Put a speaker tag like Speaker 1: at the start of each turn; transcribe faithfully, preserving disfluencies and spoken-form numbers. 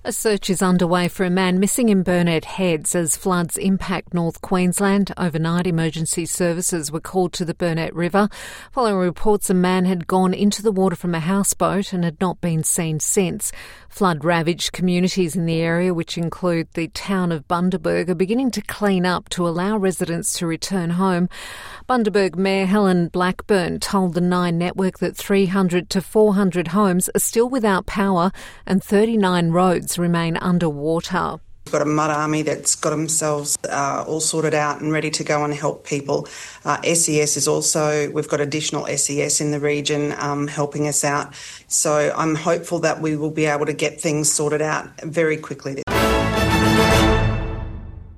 Speaker 1: A search is underway for a man missing in Burnett Heads as floods impact North Queensland. Overnight, emergency services were called to the Burnett River following reports a man had gone into the water from a houseboat and had not been seen since. Flood-ravaged communities in the area, which include the town of Bundaberg, are beginning to clean up to allow residents to return home. Bundaberg Mayor Helen Blackburn told the Nine Network that three hundred to four hundred homes are still without power and thirty-nine roads remain underwater.
Speaker 2: We've got a mud army that's got themselves uh, all sorted out and ready to go and help people. Uh, S E S is also, we've got additional S E S in the region um, helping us out. So I'm hopeful that we will be able to get things sorted out very quickly.